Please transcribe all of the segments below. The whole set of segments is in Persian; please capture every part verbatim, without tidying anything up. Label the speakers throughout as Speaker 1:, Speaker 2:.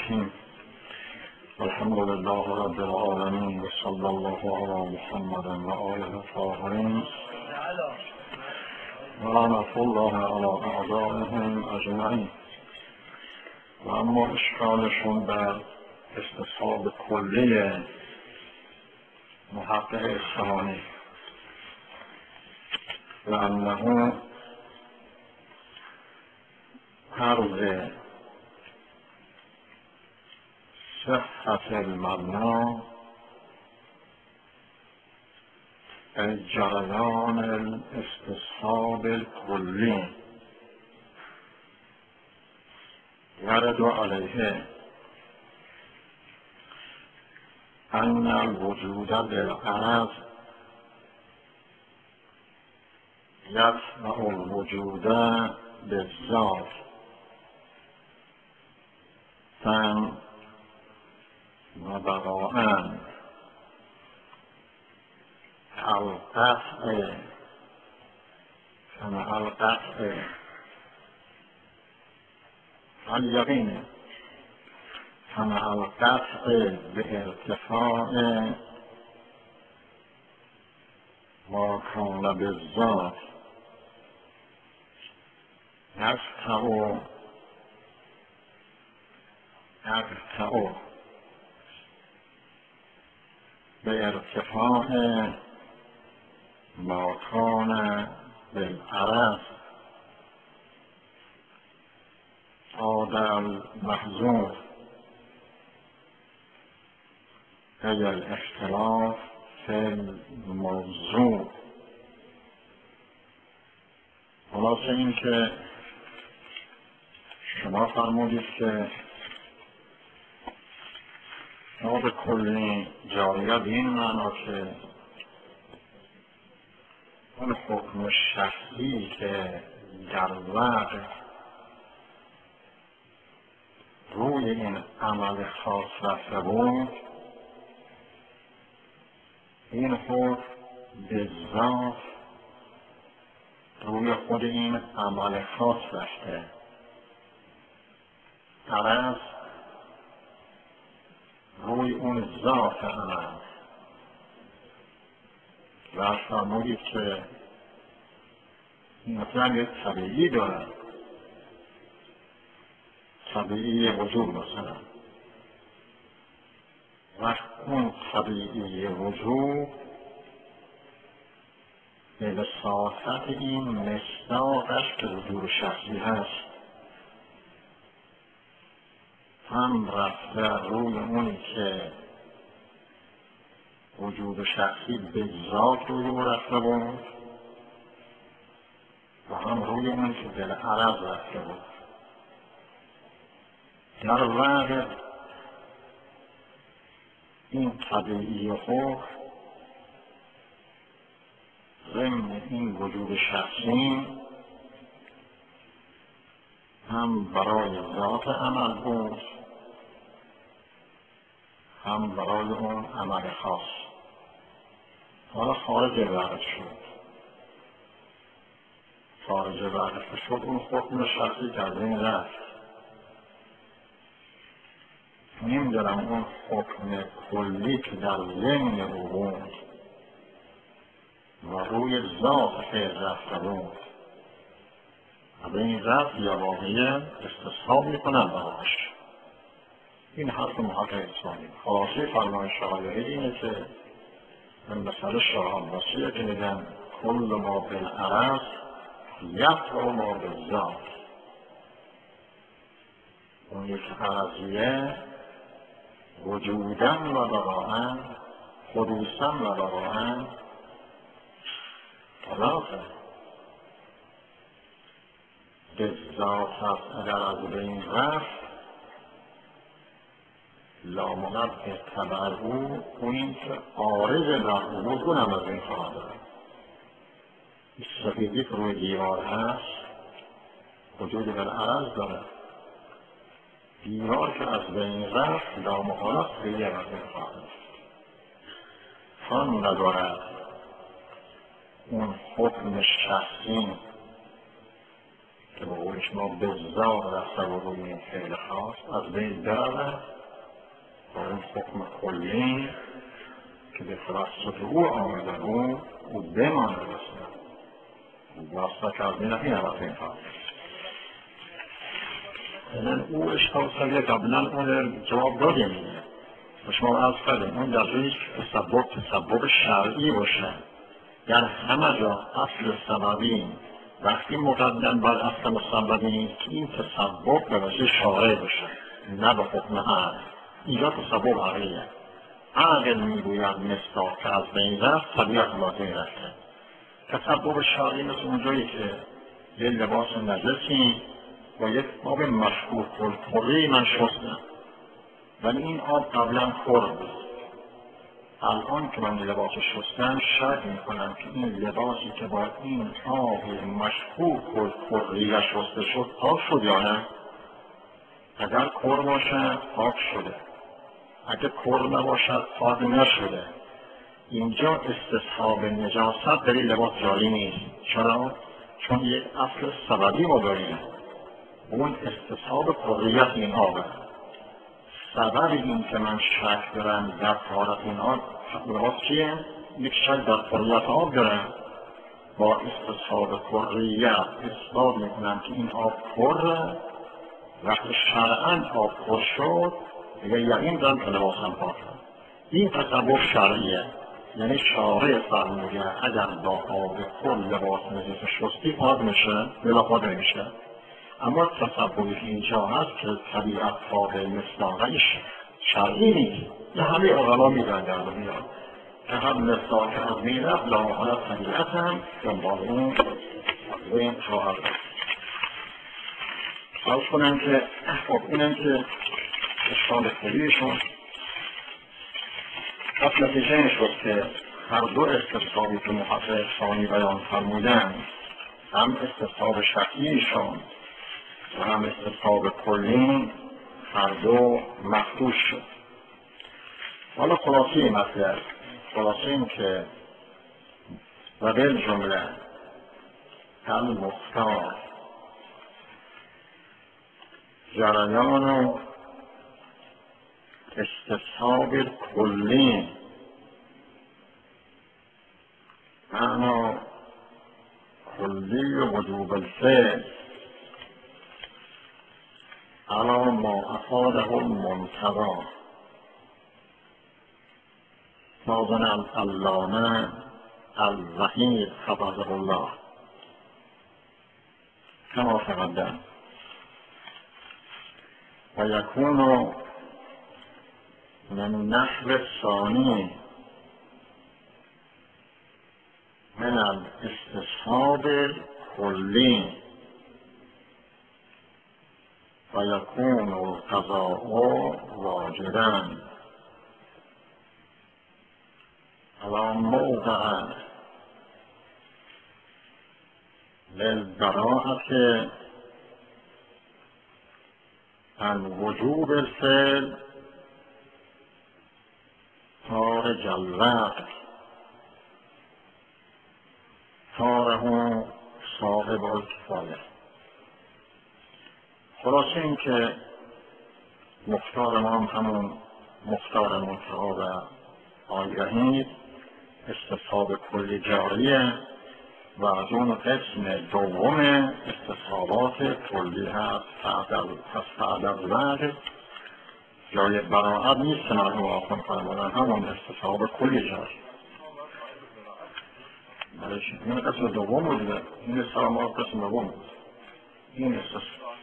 Speaker 1: الرحیم. الحمد لله رب العالمین و صلی الله علی محمد و آله الطاهرین و لعنة الله علی اعدائهم اجمعین. و اما اشکالشون در استصحاب کلی محقق اصفهانی و انه عرض صحت المبنا ای جریان الاستصحاب الکلی ورد علیه ان الوجود بالعرض یتبع الوجود بالذات فن و بقاءً القطع کما القطع الیقین کما القطع بارتفاع ما کان بالذات یقطع یقطع به ارتفاع ما کان بالعرض عاد المحظور ای الاختلاف فی الموضوع. خلاصه این که شما فرمودید که نوع کلی جاریه به این معنا که اون حکم شخصی که در وقت روی این عمل خاص رفته بود، این حکم به ذات روی خود این عمل خاص رفته. عرض روی اون ذات عمل و فرمودید که مثلا یک طبیعی داره، طبیعی وجود مثلا، و اون طبیعی وجود به وساطت این مصداقش که وجود شخصی هست هم رفته روی اونی که وجود شخصی به ذات روی او رفته بود و هم روی اونی که بالعرض رفته بود. در واقع این طبیعی حکم ضمن این وجود شخصی هم برای ذات عمل بود هم برای اون عمل خاص. حالا خارج وقت شد خارج وقت شد اون حکم شخصی در بین رفت. نمیدونم اون حکم کلی که در ذهن او بود و روی ذات فعل رفته بود و به این رفت یا واقعی استصحاب میکنن براش. این حرف محقق اصفهانی. خلاصه فرمان شایعه اینه که من مسئله شاه عباسیه که میگن کل ما بالعرض یقع ما بالذات. اون یک عرضیه وجودن و بقاءً، حدوثاً و بقاءً طلاقه. به ذات هست اگر از بین رفت لامنت به تبع او اونی که عارض در او بود اونم از این خواهد دارد. سفیدی که روی دیوار هست وجود بالعرض داره. دیوار که از بین رفت لامحالت دیگر از این خواهد دارد. فن ندارد اون حکم شخصی که به قول شما به ذات رفته و روی این فعل خاص از بین برود با اون حکم کلی که به توسط او آمده بود او بمانده بسید واسطه کردی نهی نمید این کار او اشتاق سریع قبلا اون جواب دادیم و شما عرض کردیم اون در جایی که تسبب تسبب شرعی باشه در همه جا اصل سببی وقتی مقدم بر اصل مسببی که این تسبب به وجه شارع باشه نه به حکم عقل اینجا تسبب عقلیه عقل میگوید مصداق که از بین رفت طبیعت بازی رفته تسبب شرعی مثل اونجایی که یه لباس نجسی با یک آب مشکوک کلی من شستم ولی این آب قبلا پر بود الان که من لباس شستم شک میکنم که این لباسی که با این آب مشکوک و کلی شسته شد پاک شد یا نه اگر پر باشه پاک شده اگر پر نباشد پاک نشده اینجا استصحاب نجاست در این لباس جاری نیست چرا؟ چون یک اصل سببی ما داریم اون استصحاب کلیت این آبه سبب این که من شک دارم در طهارت این آب لباس چیه؟ یک شک در کلیت آب دارم با استصحاب کلیت اثبات میکنم که این آب پره وقتی شرعاً آب پر شد دیگه یقین دارم که لباسم پاک شد این تصور شرعیه یعنی شارع فرموده اگر با آب پر لباس نجس شستی پاک میشه بلا پاک نمیشه اما تصوری که اینجا هست که طبیعت قابل مصداقش شرعی نیست یه همه اغلا میدن در دنیا که هم مصداق از میرفت لاحالا طبیعت هم دنبال اون ذهن خواهد خواهد کنم که خب اینم که اشکال خوبیشون پس نتیجه این شد که هر دو استصحابی که محقق ثانی بیان فرمودن هم استصحاب شرعیشون و هم استصحاب کلی هر دو مخدوش شد. حالا خلاصه این مطلب خلاصه این که و بالجمله المختار جریان و استصحاب کلی معنا کلی وجوب الفعل على ما افاده المنتظر ناظن العلامه الوحید حفظه الله كما تقدم و یکون من نحو الثانی من الاستصحاب الكلی و یکون القضاء واجبا على موقع للبراءة عن وجوب الفعل خارج الوقت کاره صاحب الکفایه. خلاصه این که مختار ما هم همون مختار منتها و آگهی استصحاب کلی جاریه و از اون قسم دوم استصحابات کلی هست بعد از وقت جای براعت نیست که مرحوم آخون فرمودن همون استصحاب کلی جاری این قسم دوم بود این استصحاب قسم دوم بود این استصحاب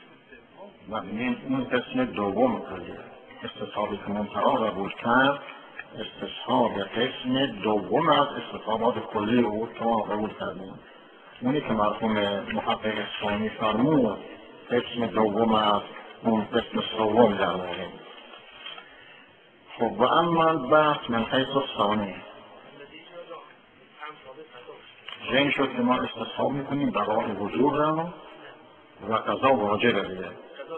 Speaker 1: این قسم دوم کلیه استصحابی که منتها قبول کرد استصحاب قسم دوم از استصحابات کلی بود که ما قبول کردیم اونی که مرحوم محقق ثانی فرمود قسم دوم از اون قسم سوم در مورد. خب و اما بحث من حیث ثانی این شد که ما استصحاب میکنیم بقای وجود را و قضا واجب دیگه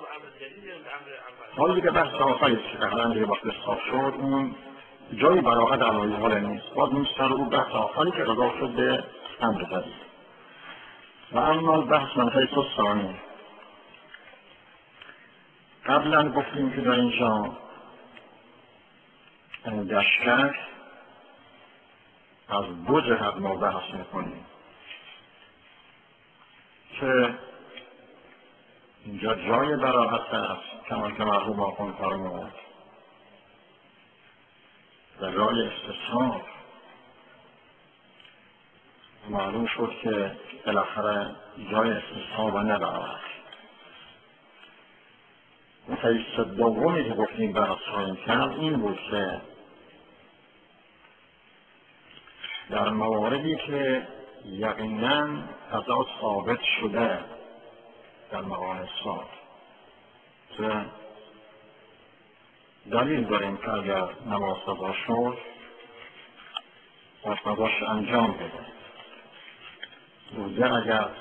Speaker 1: حالا دیگه بحث آخری که قهرن دیگه وقت استصحاب شد اون جای براحت علایه حال نیست باید این سر او بحث آخری که قضا شد به امر جدید. و اما بحث من حیث ثانی قبلا گفتیم که در اینجا در شک از دو جهت ما بحث میکنیم که اینجا جای براحت است کما که مرحوم آخوند فرمود و جای استثمار معلوم شد که بالاخره جای استثمار و ندارد. تیست دومی که گفتیم بحث خواهیم کرد این بود که در مواردی که یقیناً قضا ثابت شده در مقام اثبات که دلیل داریم که اگر نماز قضا شد و قضاش انجام بده، روزه اگر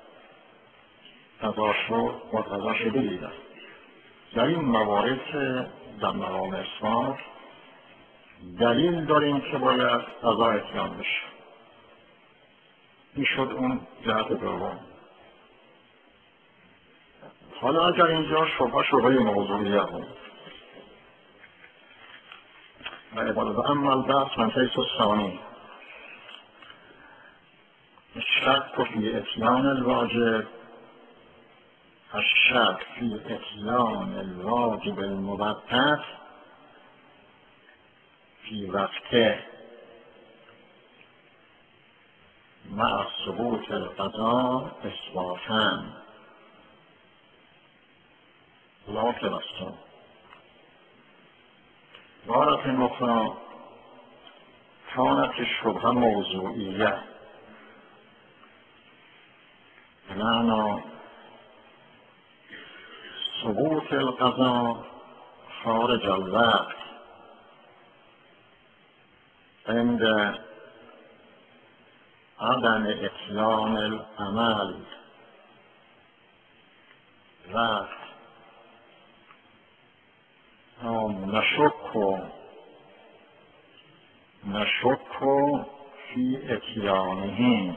Speaker 1: قضا شد و قضاش بگیره. در این موارد که در مقام اثبات دلیل داریم که باید قضا اتیان بشه. این شد اون جهت دوم. حالا اگر اینجا شبه شبه موضوعیه بود و عبادت اما البحث من حیث الثانی الشك فی اتیان الواجب الشك فی اتیان الواجب المبتت فی وقته مع ثبوت القضا اثباتا لا تبستم. بارت مخرى كانت الشبهة موضوعية بمعنى ثبوت القضاء خارج الوقت عند عدم اتيان العمل وقت نشك نشك في اتيانه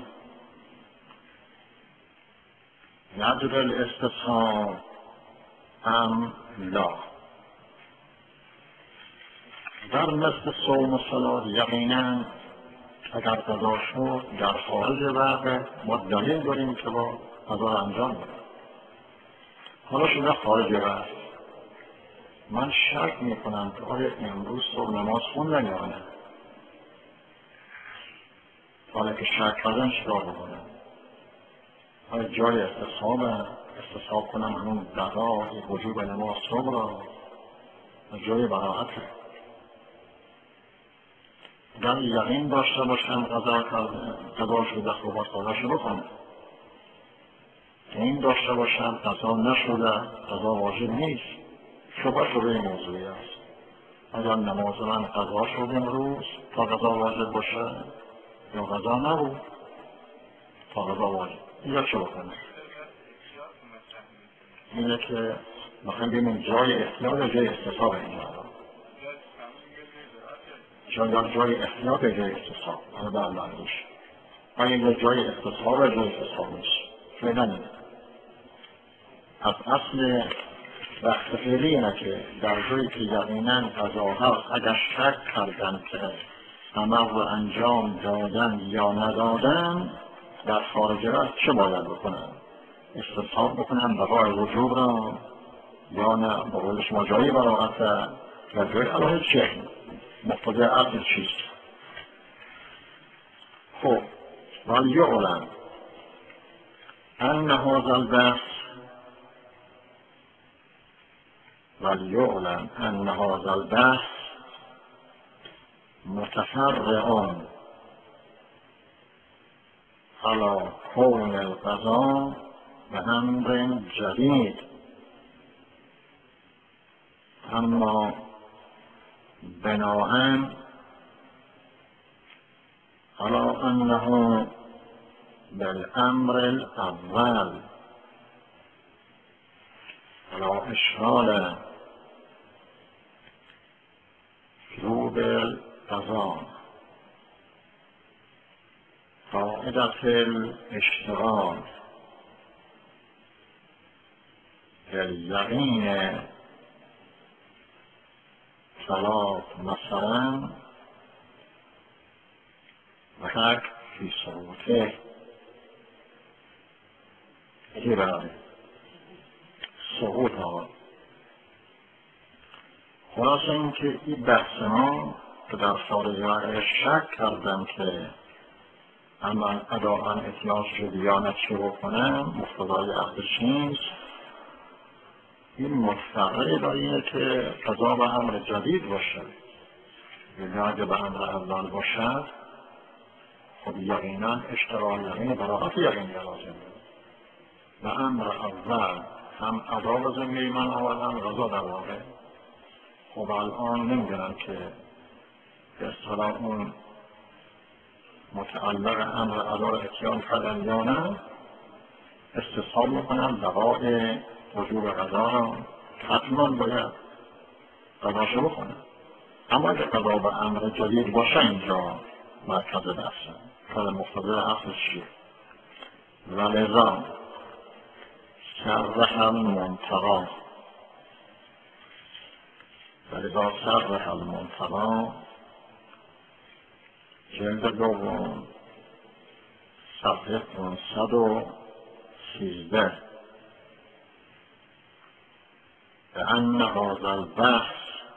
Speaker 1: ندر الاستصحاب ام لا. در مثل صوم و صلاة یقینا اگر قضا شد در خارج وقت ما دلیل داریم که با قضا انجام بده. حالا شده خارج وقت، من شک میکنم که آیا امروز صبح نماز خوندن یا نه. حالا که شک کردن چیکار بکنم؟ آیا جای استصحاب استصحاب کنم همون قضا وجوب نماز صبح را جای براحته. اگر یقین داشته باشم قضا قضا شده خوب قضاشو بکنم، این داشته باشم قضا نشده قضا واجب نیست، شبه شبه موضوعی است. اگر نماز من قضا شد امروز تا قضا واجب باشه یا قضا نبود تا قضا واجب، اینجا چه بکنم؟ اینه که مثلا ببینیم جای احتیاط یا جای استصحاب اینجا شاید جای احتیاط یا جای استصحاب اما در معنیش آیا اینجا جای استصحاب یا جای استصحاب نیست فعلا نیست. از اصل بحث فعلی اینه که در جایی که یقینا قضا هست اگر شک کردن که عمل رو انجام دادن یا ندادن در خارج را چه باید بکنن؟ استصحاب بکنن بقای وجوب را یا نه؟ با قول شما جایی براحت و جای علاوه چه؟ مقتضی اصل چیست؟ خب ولی یعلم ان هذا البحث وليعلم أن هذا البحث متفرع على كون القضاء بأمر جديد، أما بناء على أنه بالأمر الأول على إشغال وجوب القضاء قاعدة الاشتغال باليقين الصلاة مثلا و شک فی ثبوته. یکی برای ثبوت آقا. خلاصه این که این بحث ما که در فارغ شک کردم که اما اداءً اتیان شد یا نچه بکنم مقتضای عقل چیست، این مستقره با اینه که قضا به امر جدید باشه. یعنی اگه به امر اول باشد خب یقینا اشتغال یقین براعت یقین لازمه. به امر اول هم ادا به ذمه من آوردن قضا در واقع. خب الان نمیدونم که به اصطلاح اون متعلق امر ادا را اتیان کردن یا نه، استصحاب میکنم بقای وجوب قضا را حتما باید قضاشو بکنم. اما اگه قضا به امر جدید باشه اینجا مرکز بحثه کار مقتضای اصل چیه. و لذا صرح المنتقی و لذا صرح المنتقی جلد دوم صفحه پانصد و سیزده بأن هذا البحث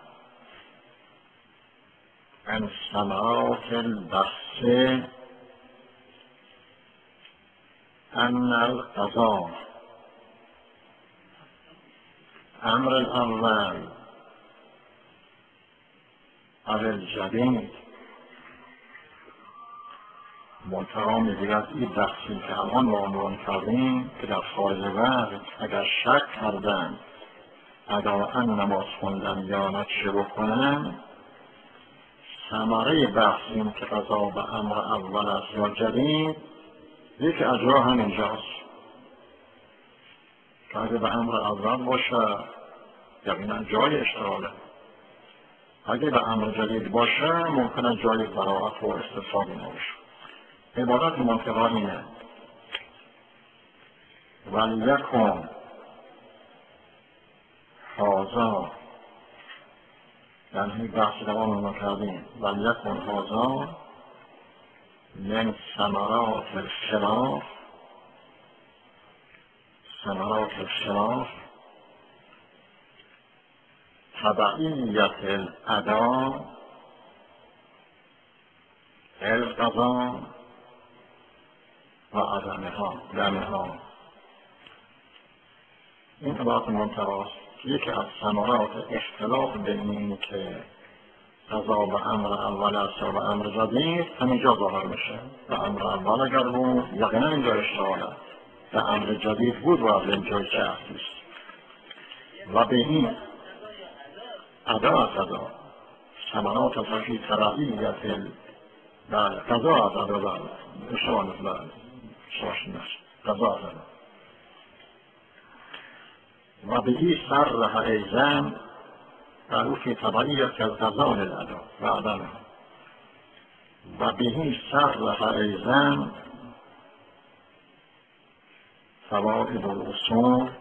Speaker 1: عن ثمرات البحث أن القضاء أمر الأول على الجديد. منتها میگوید این بحثی که الان ما عنوان کردیم که در فارغ وقت اگر شک کردن اداءً نماز خوندن یا نچه بکنن، ثمره بحث این که قضا به امر اول است یا جدید یک اجرا هم اینجاست که اگه به امر اول باشه یقینا جای اشتغاله، اگه به امر جدید باشه ممکنه جای براعت و استصحابی نباشه. عبارت منتقا اینه ولیکن هذا، یعنی بحث دوام رو کردیم، ولیکن هذا من ثمرات الخلاف، ثمرات الخلاف تبعیت الاداء القضا و عدمها دمها. این عبارت منتقاست. یکی از ثمرات اختلاف بین این که قضا به امر اول است یا به امر جدید همینجا ظاهر میشه. به امر اول اگر بود یقینا اینجا اشتغال است، به امر جدید بود و از اینجا چه اصلیست. و به این ادا قضا ثمرات فی تبعیت بله قضا از ادا بله اشتغال بله شواشی نشه قضا از ادا و به این صرح ایضا قالوا في تبعیت القضا للأدا و عدمها. و به این صرح ایضا فوائد الاصول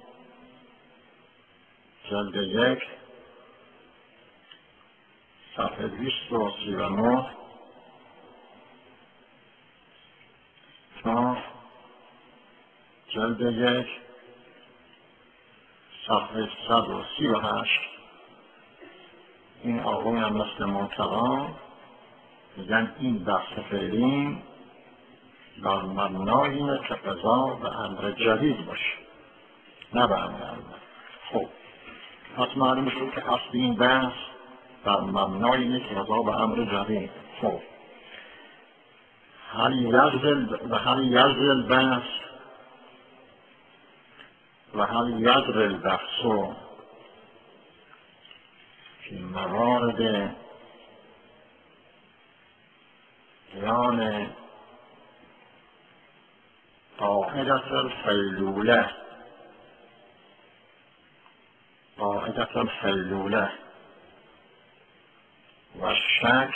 Speaker 1: جلد یک صفحه بیست و سی و نه تا جلد یک صفحه صد و سی و هشت. این آقای هم مثل منتقا میگن این بحث فعلی بر مبنای اینه که قضا به امر جدید باشه نه به امر اول. خب پس معلوم شد که اصل این بحث بر مبنای اینه که قضا به امر جدید. خب هل یجزل و هل یجزل البحث و هل یجزل البحث فی موارد قیام قاعدة الحیلولة قاعدة الحیلولة و الشک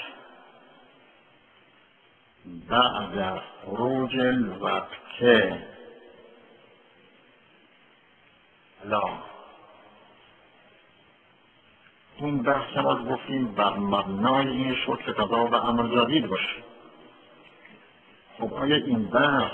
Speaker 1: بعد خروج الوقت لا. این بحث ما گفتیم بر مبنای این شد که قضا به امر جدید باشه. خب آیا این بحث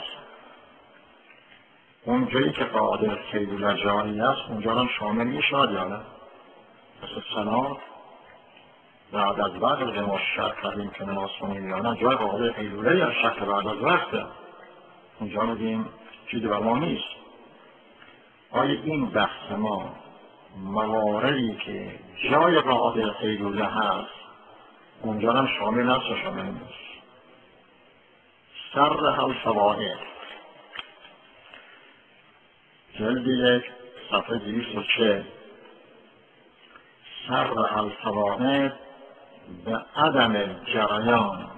Speaker 1: اونجایی که قاعده خیلی جاری است اونجا هم شامل میشود یا نه؟ مثل سنات بعد از بعد از ما شک کردیم که نماز کنیم یا نه، جای قاعده حیلوله یا شک بعد از وقته، اونجا میگیم چیزی بر ما نیست. آیا این بحث ما مواردی که جای قاعده حیلوله هست اونجا هم شامل هست و شامل نیست؟ سر حل فوائد جلد یک صفحه دویست و چهل. سر حل فوائد به عدم جریان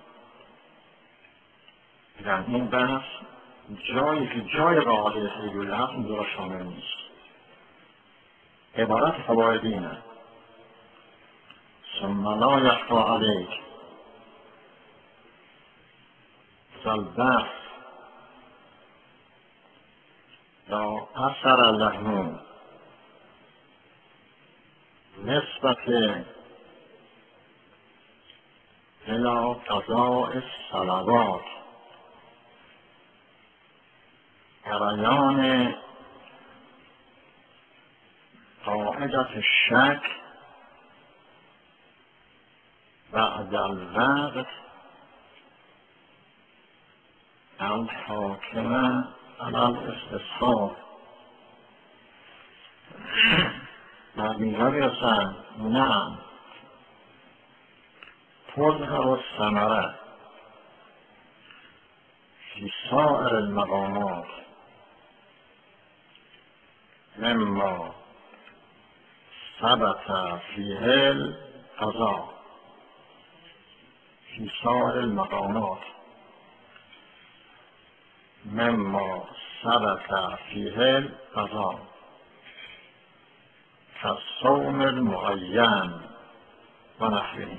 Speaker 1: در این بحث جایی که جای قاعده حیلوله هست اونجا را شامل نیست. عبارت فواید اینه: ثم لا یخفی علیک فالبحث لا اثر له نسبت الى قضاء الصلوات جریان قاعدة الشك بعد الوقت الحاكم على الاستصحاب. بعد اینجا بیرسن نعم تظهر الثمره في سائر المقامات مما ثبت فيه القضاء في سائر المقامات مما ثبت فيه القضاء كالصوم المعین و نحوه.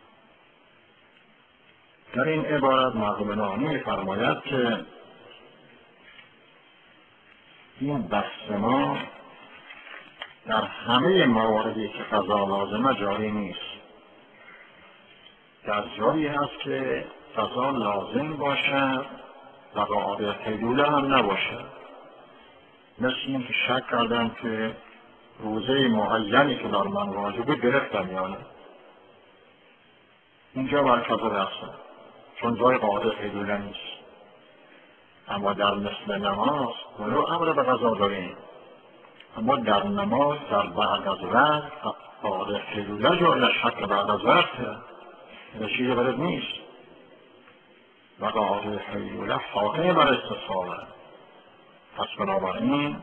Speaker 1: در این عبارت مرحوم نامی فرماید که این بحث ما در همه مواردی که قضا لازمه جاری نیست. در جایی هست که قضا لازم باشد و قاعده حیلوله هم نباشد. مثل این که شک کردم که روزه معینی که در من واجبه گرفتم یا نه، اینجا بر قضا بحثم چون جای قاعده حیلوله نیست. اما در مثل نماز ولو امر به قضا داریم، اما در نماز در بعد از وقت قاعده حیلوله جای شک بعد از وقت این چیزی برد نیست و قاعده حیلوله حاکم بر استصحابه. پس بنابراین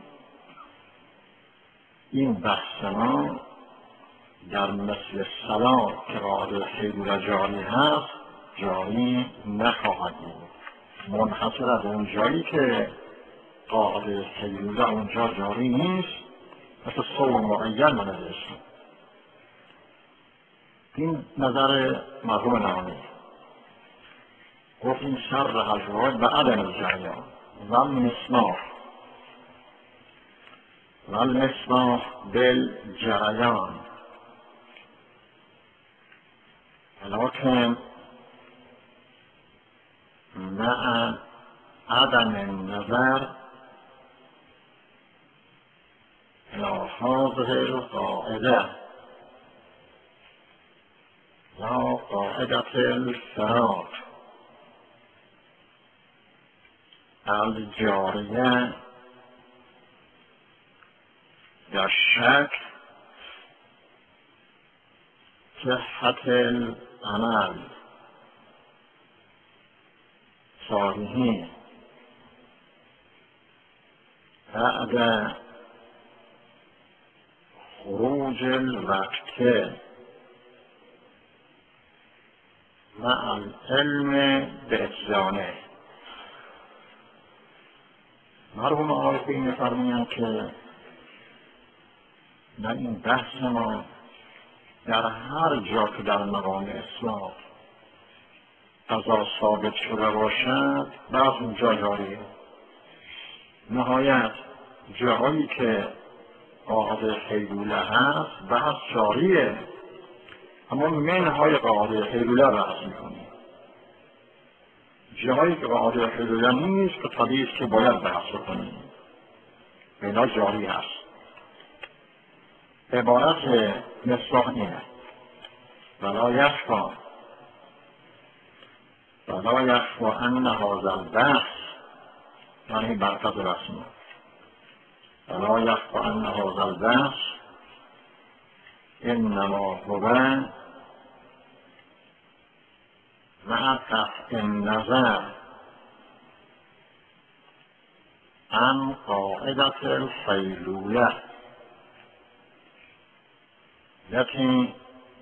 Speaker 1: این بحث ما در مثل صلاة که قاعده حیلوله جاری هست جاری نخواهد بود. منحصر از اون جایی که قاعده حیلوله اونجا جاری نیست مثل صوم معین ننوشتیم. این نظر مرحوم نامی. گفتیم شر حل به عدم الجریان و المسماح و المسماح بالجریان ولكن مع عدم النظر الى هذه القاعده لا قاعده الفراد الجاریه در شک صحت العمل صالحین بعد خروج الوقت مع العلم باجزانه. مرحوم عارفی می‌فرمایند که در این بحث ما در هر جا که در مقام اسلام قضا ثابت شده باشد بعض اونجا جاریه. نهایت جاهایی که قاعده حیلوله هست بحث جاریه، اما منهای قاعده حیلوله بحث میکنیم. جایی که قاعده حیلوله نیست که طبیعی است که باید بحث کنیم، اینا جاری هست. عبارت مصباح اینه: ولا یخفی ولا یخفی ان هذا البحث، یعنی برکت رسمی، ولا یخفی ان هذا البحث انما هو مع قطع النظر عن قاعدة الحیلوله. یکی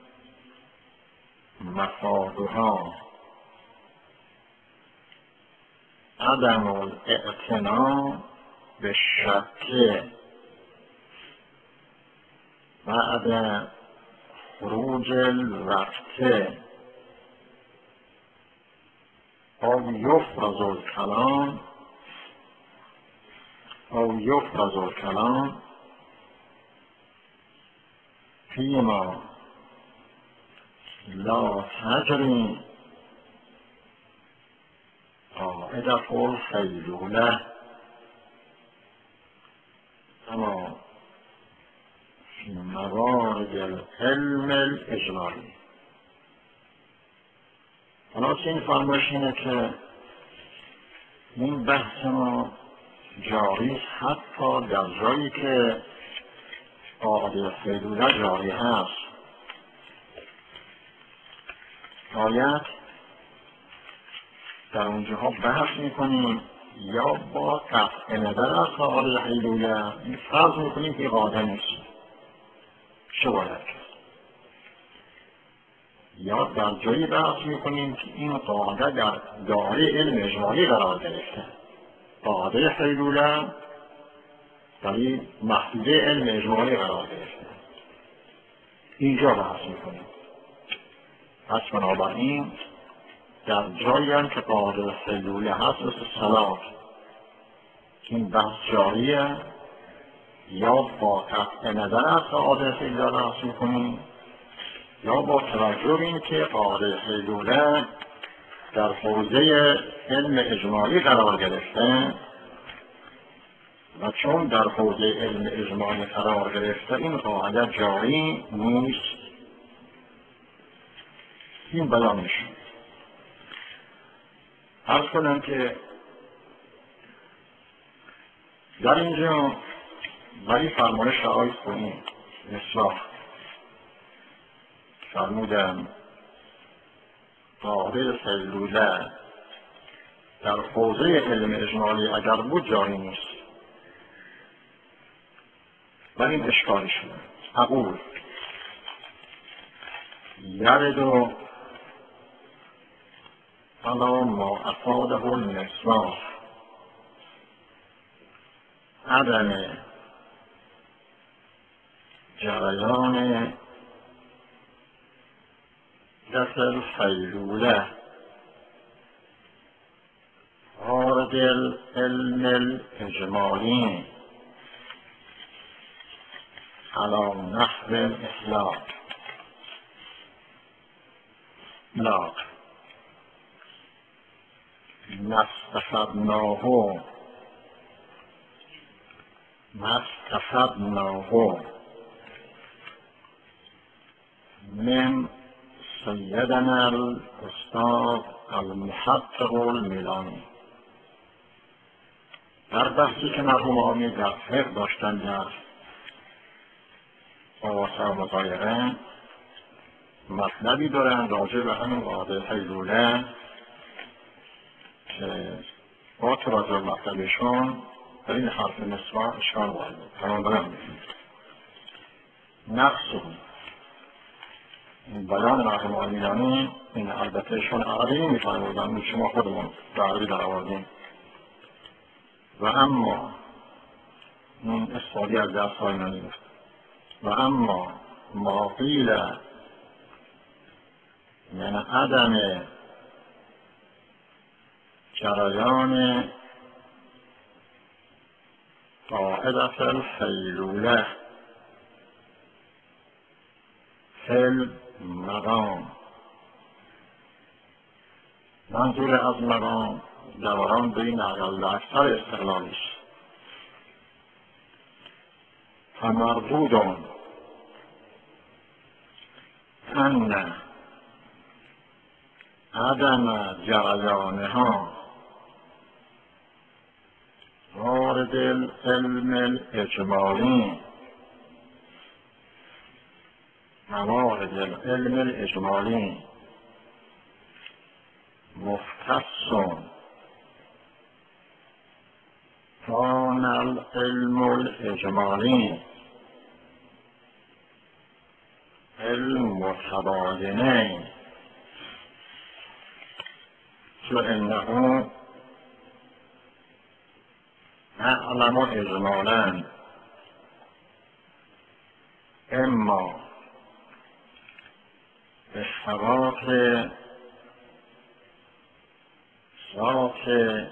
Speaker 1: مفادها عدم الاعتنا بالشک بعد خروج الوقت او یفرض الکلام او یفرض الکلام فیما لا تجری قاعدة الحیلوله اما فی موارد العلم الاجمالی. خلاص این فرمایش اینه که این بحث ما جاری حتی در جایی که قاعده حیلوله جاری هست. باید در اونجاها بحث میکنیم یا با قطع نظر از قاعده حیلوله فرض میکنیم که قاعده نیست، چه باید کرد؟ یا در جایی بحث میکنیم که این قاعده در دایره علم اجمالی قرار گرفته، قاعده حیلوله ولی محدوده علم اجمالی قرار گرفته، اینجا بحث میکنیم. پس بنابراین در جایی هم که قاعده حیلوله هست مثل صلات این بحث جاریه، یا با قطع نظر از قاعده حیلوله بحث میکنیم یا با توجه به این که قاعده حیلوله در حوزه علم اجمالی قرار گرفته و چون در حوزه علم اجمالی قرار گرفته این قاعده جاری نیست. این بیان میشه. عرض کنم که در اینجا ولی فرمایش رعایت کنیم. مثلا فرمودم قاعده حیلوله در حوزه علم اجمالی اگر بود جاری نیست، ولی این اشکالی شده. اقول یرد و علا ما افاده المصباح عدم جریان دست الحیلوله وارد العلم الاجمالی على نحو الاطلاق لا مستفدناه مستفدناه من سیدنا الاستاذ المحقق المیلانی. در بحثی که مرحوم آقای در فقه داشتن در آثار مظاهره مطلبی دارن راجع به همین قاعده حیلوله که با توجه به مطلبشون در این حرف مصباح اشکال وارد تمام دارم میکنیم. نقص این بیان مرحوم آقای میلانی این البته شون عربی نمیفرمودن، این شما خودمون به عربی در آوردیم. و اما این استفاده از درس های من و اما ما قیل من عدم جریان قاعدة الحیلوله فل مقام. منظور از مقام دوران بین اقل اکثر استقلالیش. فمردودون ان عدم جریانها وارد العلم الاجمالی موارد العلم الاجمالی مختص کان العلم الاجمالی علم متباینین فانه نعلم اجمالا اما به ثبات ذات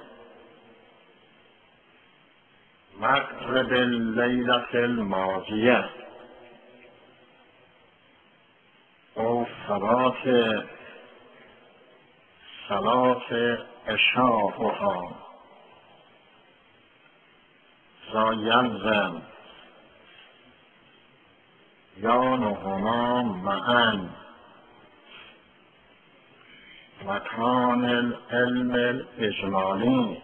Speaker 1: مغرب اللیلة الماضیه او ثبات صلاة عشاءها ذا یلزم یانهما معا و کان العلم الاجمالی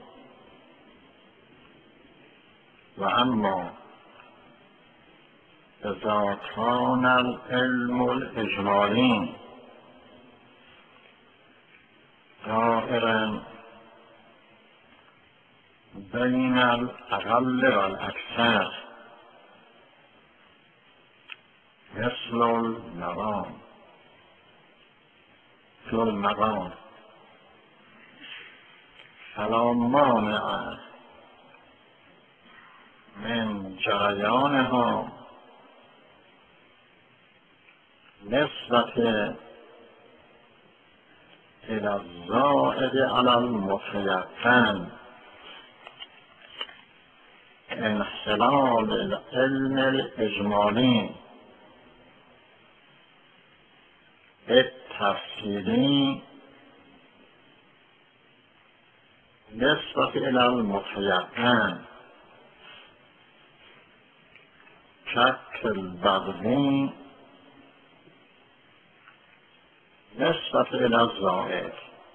Speaker 1: و اما اذا کان العلم الاجمالی دائرا بین الاقل و الاکثر مثل المقام مثل المقام فلا مانع من جریانها نسبت الى الزائد علی المتیقن انحلال العلم الاجمالی التفصیلی نسبت الى المتیقن شک البغضی نسبت الى الزائد.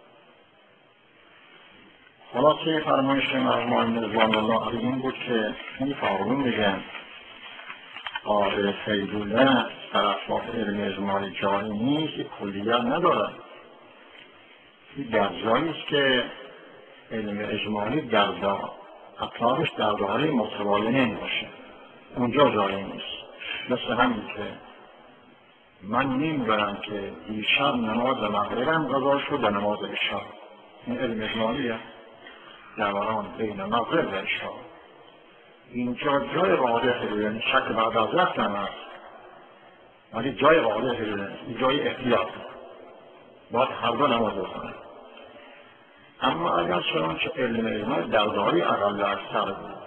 Speaker 1: خلاصه فرمایش مرحوم رضوان الله علیه این بود که این فارغون میگن قاعده فیضوله در اطراف علم اجمالی جایی نیست، کلیت ندارد. این در جایی است که علم اجمالی در اطرافش در دایره متباینین باشه، اونجا جایی نیست. مثل همین که من نمیدونم که دیشب نماز مغربم قضا شد و نماز عشا، این علم اجمالیه دوران بین مغرب و عشا. اینجا جای واضح حلوله، شک بعد از وقت هم هست ولی جای واضح حلوله، این جای احتیاط باید هر دو نماز بخونه. اما اگر چنانچه علم اجمالی در دایره اقل اکثر بود،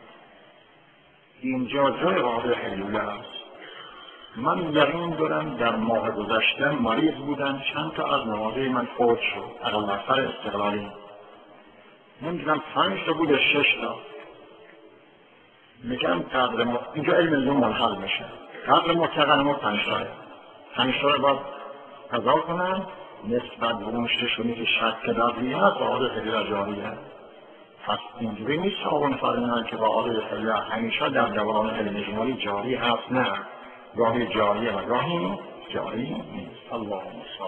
Speaker 1: اینجا جای واضح حلوله است. من یقین دارم در ماه گذشته مریض بودم، چند تا از نمازهای من فوت شد، اقل اکثر استقلالی نمیدونم پنج تا بود شش تا. میگم قدر ما اینجا علم اجمالی منحل میشه، قدر متقن ما پنج تایه پنج تا رو باید قضا کنم نسبت به اون ششونی که شک دادی هست و عادت خیلی جاریه. پس اینجوری نیست آقا فرمودن که با عادت خیلی همیشه در دوران علم اجمالی جاری هست، نه، گاهی جاریه و گاهی جاری نیست. اللهم